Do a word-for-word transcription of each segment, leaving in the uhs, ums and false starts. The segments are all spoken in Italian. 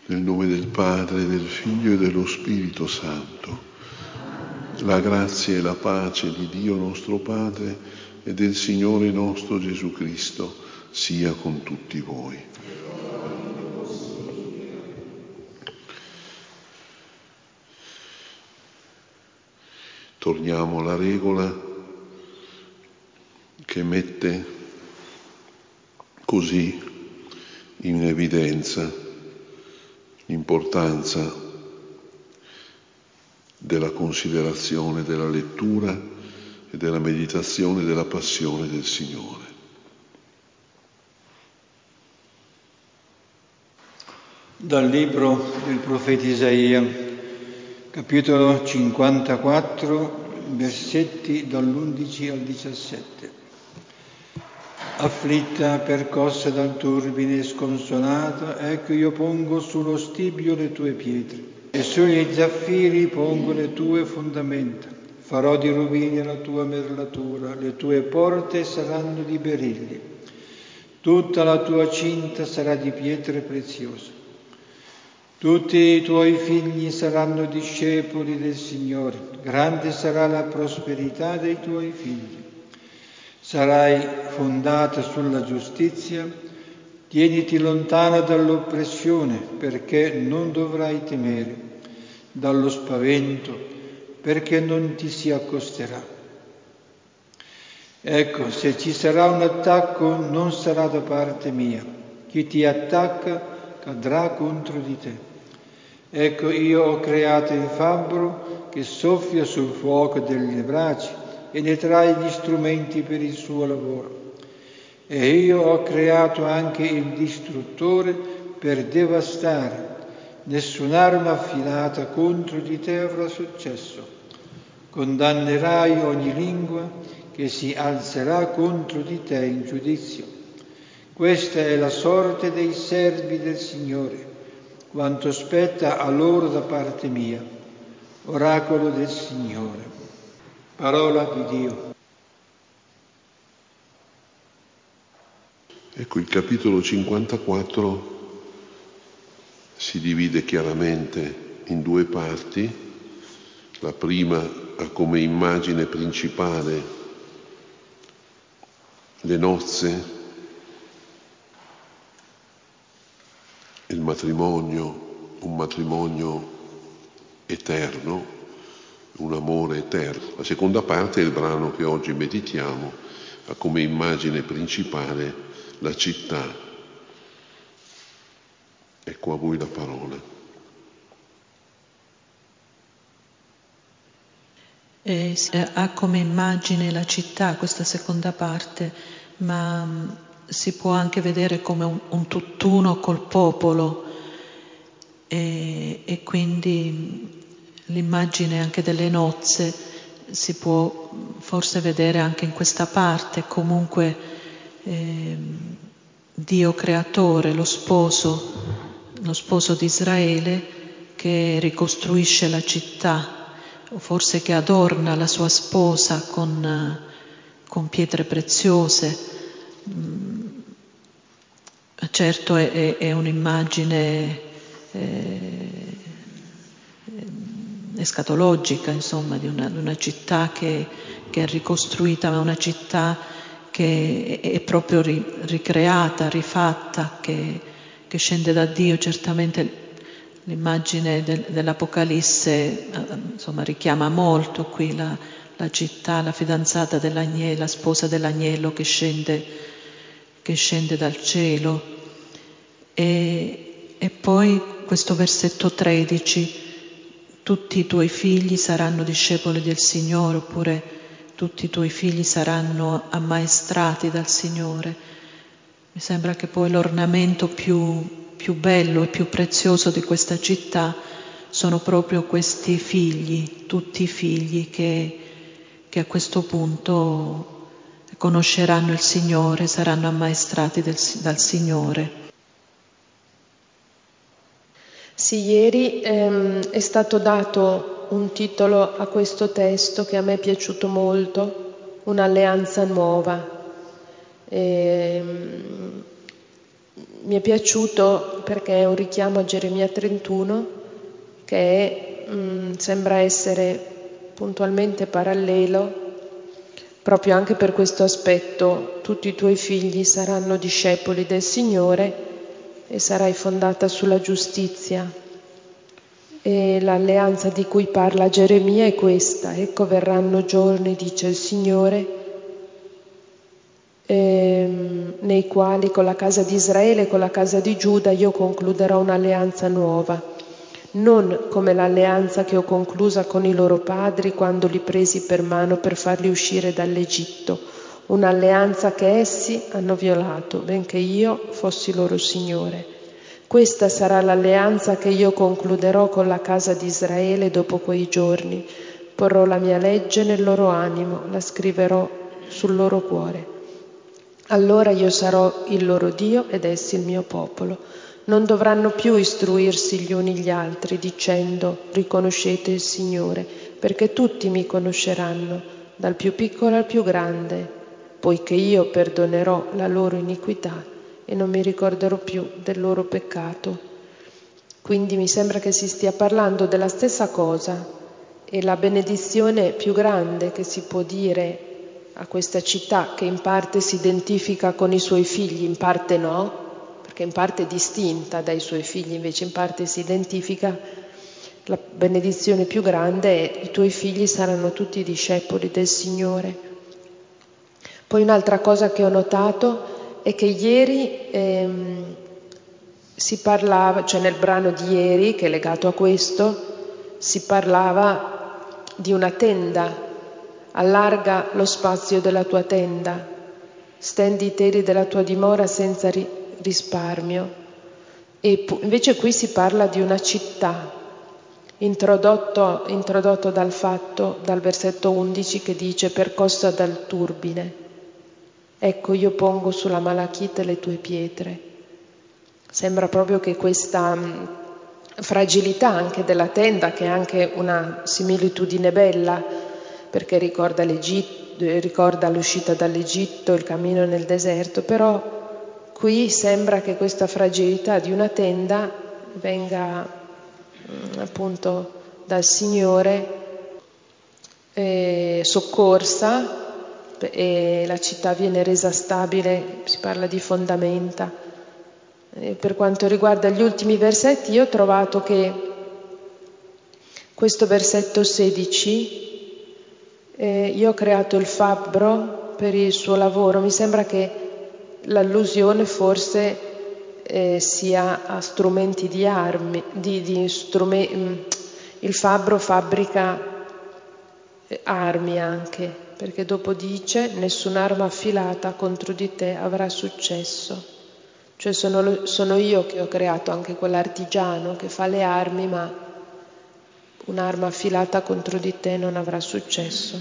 Nel nome del Padre, del Figlio e dello Spirito Santo. La grazia e la pace di Dio nostro Padre e del Signore nostro Gesù Cristo sia con tutti voi. Torniamo alla regola che mette così in evidenza l'importanza della considerazione, della lettura e della meditazione della passione del Signore. Dal libro del profeta Isaia, capitolo cinquantaquattro, versetti dall'undici al diciassette. Afflitta, percossa dal turbine, sconsolata, ecco io pongo sullo stibio le tue pietre e sugli zaffiri pongo le tue fondamenta. Farò di rubini la tua merlatura, le tue porte saranno di berilli, tutta la tua cinta sarà di pietre preziose. Tutti i tuoi figli saranno discepoli del Signore, grande sarà la prosperità dei tuoi figli. Sarai fondata sulla giustizia, tieniti lontana dall'oppressione, perché non dovrai temere, dallo spavento, perché non ti si accosterà. Ecco, se ci sarà un attacco, non sarà da parte mia. Chi ti attacca cadrà contro di te. Ecco, io ho creato il fabbro che soffia sul fuoco delle braci e ne trae gli strumenti per il suo lavoro. E io ho creato anche il distruttore per devastare. Nessun'arma affilata contro di te avrà successo. Condannerai ogni lingua che si alzerà contro di te in giudizio. Questa è la sorte dei servi del Signore, quanto spetta a loro da parte mia. Oracolo del Signore. Parola di Dio. Ecco, il capitolo cinquantaquattro si divide chiaramente in due parti. La prima ha come immagine principale le nozze, il matrimonio, un matrimonio eterno, un amore eterno. La seconda parte è il brano che oggi meditiamo, ha come immagine principale la città. Ecco a voi la parola. E ha come immagine la città questa seconda parte, ma si può anche vedere come un, un tutt'uno col popolo e, e quindi l'immagine anche delle nozze si può forse vedere anche in questa parte. Comunque eh, Dio creatore, lo sposo, lo sposo di Israele che ricostruisce la città, o forse che adorna la sua sposa con, con pietre preziose. Certo è, è un'immagine eh, escatologica, insomma, di una, di una città che, che è ricostruita, ma una città che è, è proprio ri, ricreata, rifatta, che, che scende da Dio. Certamente l'immagine del, dell'Apocalisse insomma, richiama molto qui la, la città, la fidanzata dell'agnello, la sposa dell'agnello che scende, che scende dal cielo. E, e poi questo versetto tredici, tutti i tuoi figli saranno discepoli del Signore, oppure tutti i tuoi figli saranno ammaestrati dal Signore. Mi sembra che poi l'ornamento più, più bello e più prezioso di questa città sono proprio questi figli, tutti i figli che, che a questo punto conosceranno il Signore, saranno ammaestrati del, dal Signore. Sì, ieri ehm, è stato dato un titolo a questo testo che a me è piaciuto molto, un'alleanza nuova. E, mi è piaciuto perché è un richiamo a Geremia trentuno che è, mh, sembra essere puntualmente parallelo proprio anche per questo aspetto. Tutti i tuoi figli saranno discepoli del Signore e sarai fondata sulla giustizia. E l'alleanza di cui parla Geremia è questa: ecco verranno giorni, dice il Signore, ehm, nei quali con la casa di Israele e con la casa di Giuda io concluderò un'alleanza nuova, non come l'alleanza che ho conclusa con i loro padri quando li presi per mano per farli uscire dall'Egitto, un'alleanza che essi hanno violato, benché io fossi loro Signore. Questa sarà l'alleanza che io concluderò con la casa di Israele dopo quei giorni. Porrò la mia legge nel loro animo, la scriverò sul loro cuore. Allora io sarò il loro Dio ed essi il mio popolo. Non dovranno più istruirsi gli uni gli altri dicendo riconoscete il Signore, perché tutti mi conosceranno, dal più piccolo al più grande, poiché io perdonerò la loro iniquità e non mi ricorderò più del loro peccato. Quindi mi sembra che si stia parlando della stessa cosa, e la benedizione più grande che si può dire a questa città, che in parte si identifica con i suoi figli, in parte no, perché in parte è distinta dai suoi figli, invece in parte si identifica, la benedizione più grande è: i tuoi figli saranno tutti discepoli del Signore. Poi un'altra cosa che ho notato è che ieri ehm, si parlava, cioè nel brano di ieri che è legato a questo, si parlava di una tenda. Allarga lo spazio della tua tenda, stendi i teli della tua dimora senza ri- risparmio. E pu- invece qui si parla di una città, introdotto, introdotto dal fatto, dal versetto undici che dice percossa dal turbine. Ecco io pongo sulla malachite le tue pietre. Sembra proprio che questa mh, fragilità anche della tenda, che è anche una similitudine bella, perché ricorda l'Egitto, ricorda l'uscita dall'Egitto, il cammino nel deserto, però qui sembra che questa fragilità di una tenda venga mh, appunto dal Signore eh, soccorsa, e la città viene resa stabile, si parla di fondamenta. E per quanto riguarda gli ultimi versetti, io ho trovato che questo versetto sedici, Eh, io ho creato il fabbro per il suo lavoro. Mi sembra che l'allusione forse eh, sia a strumenti di armi, di, di strume- il fabbro fabbrica eh, armi anche, perché dopo dice nessun'arma affilata contro di te avrà successo. Cioè sono, sono io che ho creato anche quell'artigiano che fa le armi, ma un'arma affilata contro di te non avrà successo.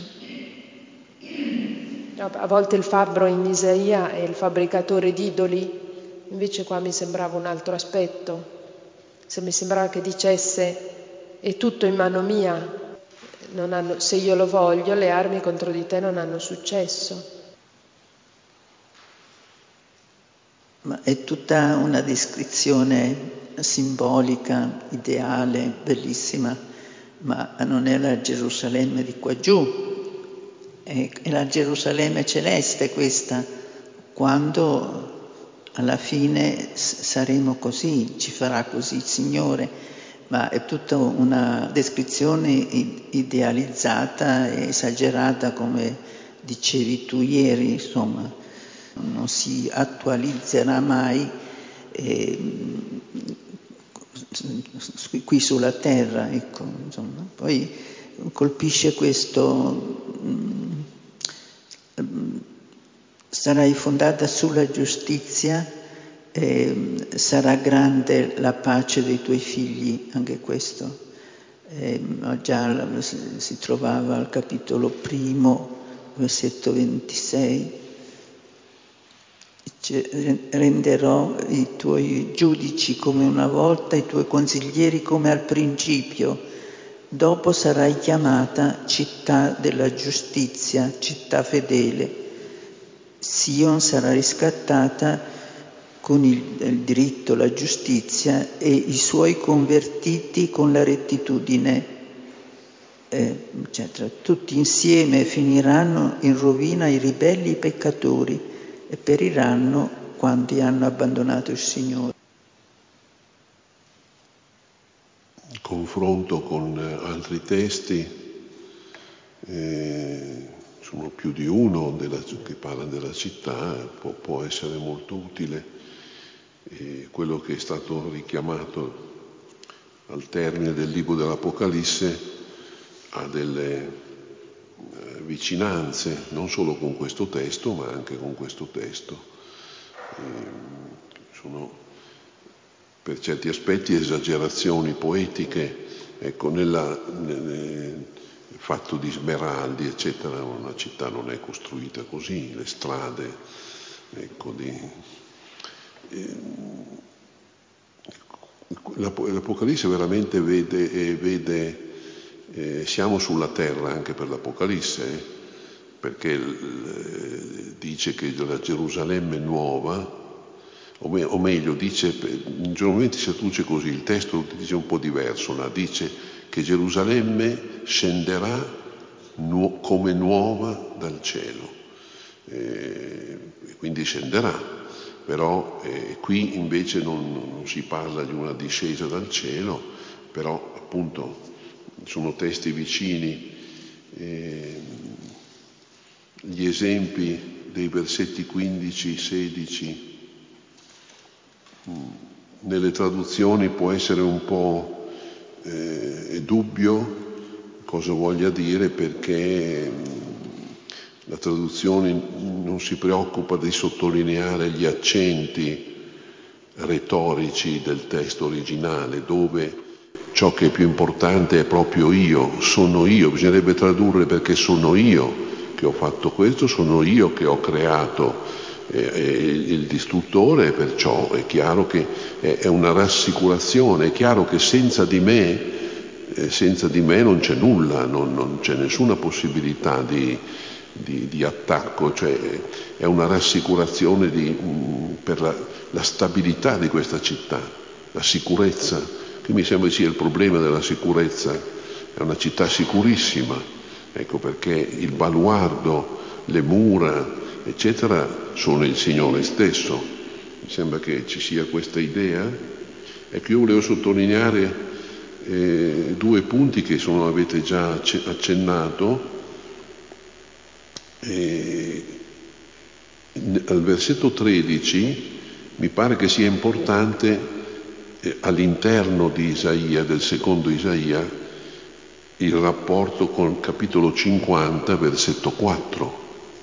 A volte il fabbro in Isaia è il fabbricatore d'idoli, invece qua mi sembrava un altro aspetto. Se mi sembrava che dicesse è tutto in mano mia, non hanno, se io lo voglio, le armi contro di te non hanno successo. Ma è tutta una descrizione simbolica, ideale, bellissima. Ma non è la Gerusalemme di qua giù, è la Gerusalemme celeste questa, quando alla fine saremo così, ci farà così il Signore, ma è tutta una descrizione idealizzata e esagerata, come dicevi tu ieri, insomma, non si attualizzerà mai. E, qui sulla terra, ecco, insomma. Poi colpisce questo, sarai fondata sulla giustizia, eh, sarà grande la pace dei tuoi figli, anche questo. Eh, già si trovava al capitolo primo, versetto ventisei. Renderò i tuoi giudici come una volta, i tuoi consiglieri come al principio. Dopo sarai chiamata città della giustizia, città fedele. Sion sarà riscattata con il, il diritto, la giustizia, e i suoi convertiti con la rettitudine, eh, eccetera. Tutti insieme finiranno in rovina i ribelli, i peccatori, e periranno quanti hanno abbandonato il Signore. Il confronto con altri testi, eh, sono più di uno della, che parla della città, può, può essere molto utile. E quello che è stato richiamato al termine del libro dell'Apocalisse ha delle eh, vicinanze, non solo con questo testo, ma anche con questo testo. E sono per certi aspetti esagerazioni poetiche, ecco, nella, nel fatto di smeraldi, eccetera. Una città non è costruita così, le strade, ecco, di... L'Apocalisse veramente vede, eh, vede eh, siamo sulla terra anche per l'Apocalisse, eh, perché eh, dice che la Gerusalemme nuova, o, me, o meglio, dice, generalmente si traduce così, il testo dice un po' diverso, là, dice che Gerusalemme scenderà nu- come nuova dal cielo, eh, quindi scenderà. Però eh, qui invece non, non si parla di una discesa dal cielo, però appunto sono testi vicini. Eh, gli esempi dei versetti quindici sedici mh, nelle traduzioni può essere un po' eh, dubbio cosa voglia dire, perché mh, la traduzione non si preoccupa di sottolineare gli accenti retorici del testo originale, dove ciò che è più importante è proprio io, sono io. Bisognerebbe tradurre perché sono io che ho fatto questo, sono io che ho creato eh, il distruttore, perciò è chiaro che è, è una rassicurazione, è chiaro che senza di me, eh, senza di me non c'è nulla, non, non c'è nessuna possibilità di Di, di attacco, cioè è una rassicurazione di, mh, per la, la stabilità di questa città, la sicurezza. Qui mi sembra sia il problema della sicurezza, è una città sicurissima, ecco perché il baluardo, le mura, eccetera, sono il Signore stesso. Mi sembra che ci sia questa idea. Ecco, io volevo sottolineare eh, due punti che sono, avete già accennato. E al versetto tredici mi pare che sia importante eh, all'interno di Isaia, del secondo Isaia, il rapporto con il capitolo cinquanta, versetto quattro.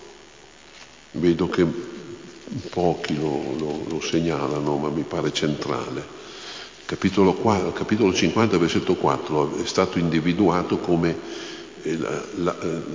Vedo che pochi lo, lo, lo segnalano, ma mi pare centrale. Capitolo, qua, capitolo cinquanta, versetto quattro è stato individuato come la, la,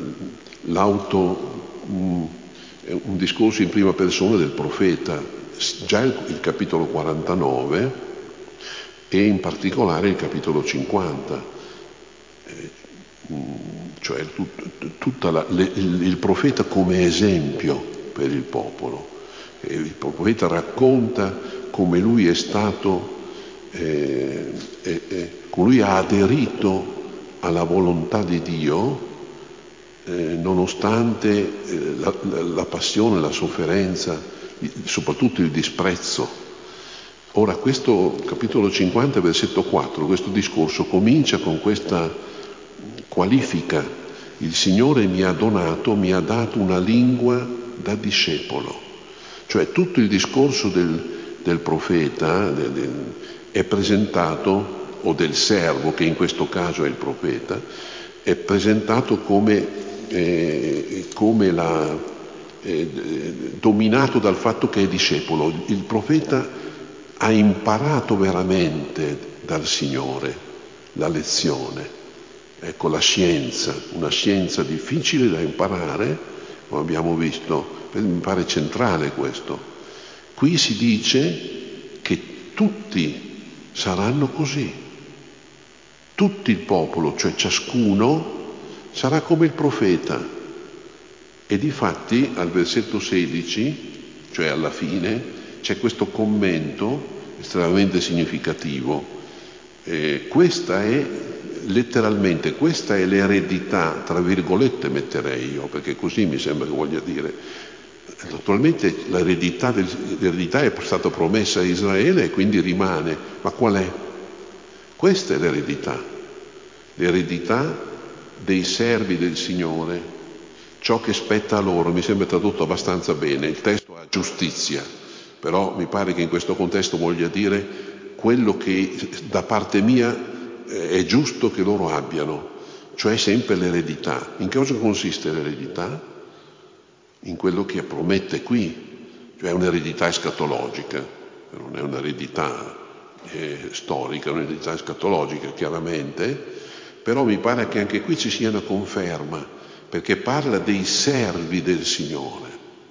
l'auto, un, un discorso in prima persona del profeta, già il, il capitolo quarantanove e in particolare il capitolo cinquanta, eh, cioè tut, tutta la, le, il, il profeta come esempio per il popolo. E il profeta racconta come lui è stato, eh, eh, eh, come lui ha aderito alla volontà di Dio, eh, nonostante eh, la, la, la passione, la sofferenza, soprattutto il disprezzo. Ora, questo capitolo cinquanta, versetto quattro, questo discorso comincia con questa qualifica: il Signore mi ha donato, mi ha dato una lingua da discepolo. Cioè tutto il discorso del, del profeta del, del, è presentato, o del servo, che in questo caso è il profeta, è presentato come, eh, come la, eh, dominato dal fatto che è discepolo. Il profeta ha imparato veramente dal Signore la lezione, ecco, la scienza, una scienza difficile da imparare, come abbiamo visto, mi pare centrale questo. Qui si dice che tutti saranno così. Tutto il popolo, cioè ciascuno, sarà come il profeta. E difatti al versetto sedici, cioè alla fine, c'è questo commento estremamente significativo. Eh, questa è letteralmente, questa è l'eredità, tra virgolette metterei io, perché così mi sembra che voglia dire. Naturalmente l'eredità, del, l'eredità è stata promessa a Israele e quindi rimane, ma qual è? Questa è l'eredità, l'eredità dei servi del Signore, ciò che spetta a loro. Mi sembra tradotto abbastanza bene, il testo ha giustizia, però mi pare che in questo contesto voglia dire quello che da parte mia è giusto che loro abbiano, cioè sempre l'eredità. In che cosa consiste l'eredità? In quello che promette qui, cioè un'eredità escatologica, non è un'eredità eh, storica, è un'eredità escatologica chiaramente, però mi pare che anche qui ci sia una conferma, perché parla dei servi del Signore.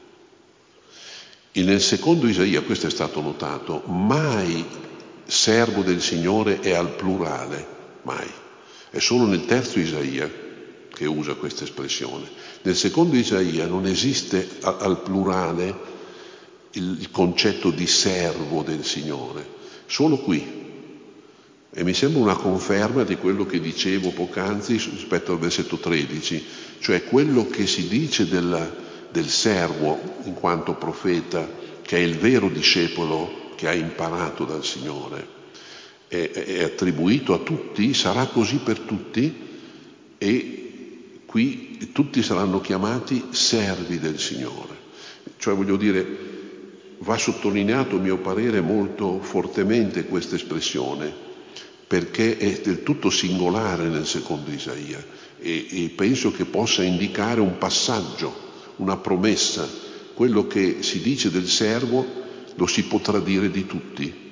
E nel secondo Isaia, questo è stato notato, mai servo del Signore è al plurale, mai. È solo nel terzo Isaia che usa questa espressione. Nel secondo Isaia non esiste al plurale il concetto di servo del Signore, solo qui. E mi sembra una conferma di quello che dicevo poc'anzi rispetto al versetto tredici, cioè quello che si dice della, del servo in quanto profeta, che è il vero discepolo che ha imparato dal Signore, è, è attribuito a tutti, sarà così per tutti, e qui tutti saranno chiamati servi del Signore. Cioè voglio dire, va sottolineato a mio parere molto fortemente questa espressione, perché è del tutto singolare nel secondo Isaia e, e penso che possa indicare un passaggio, una promessa. Quello che si dice del servo lo si potrà dire di tutti,